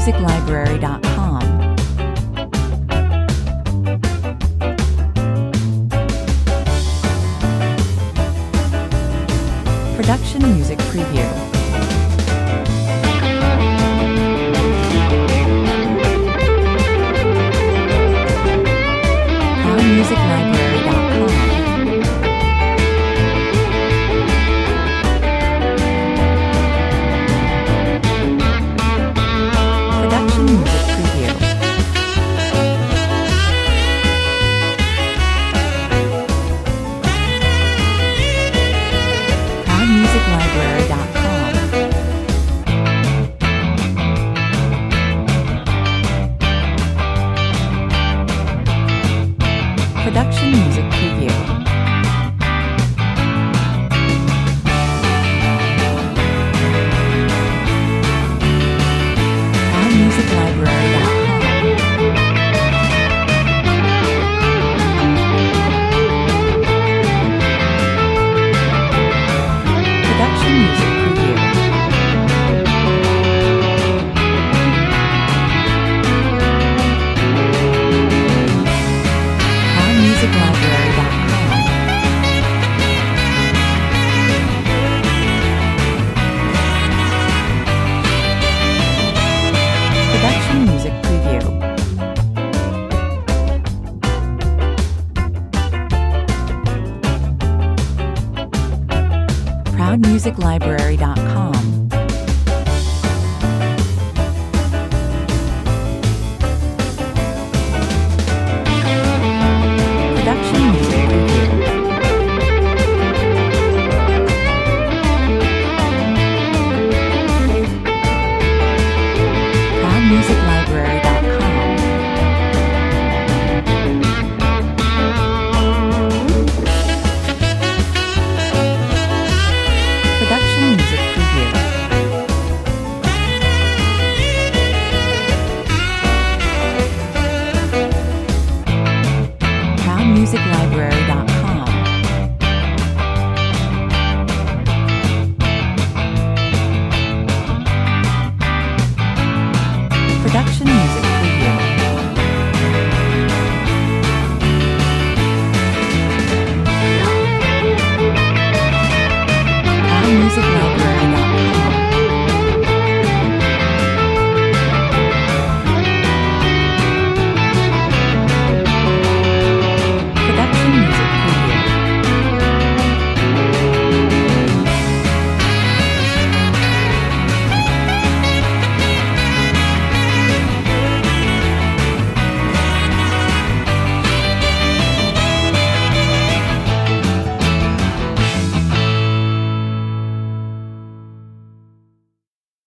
ProudMusicLibrary.com. Production Music Preview. ProudMusicLibrary.com. Production Music Preview. ProudMusicLibrary.com. Production Music Preview. ProudMusicLibrary.com. Production Music Preview. ProudMusicLibrary.com. Production Music Preview. ProudMusicLibrary.com. Production Music Preview. ProudMusicLibrary.com. Production Music Preview. ProudMusicLibrary.com. Production Music Preview. ProudMusicLibrary.com.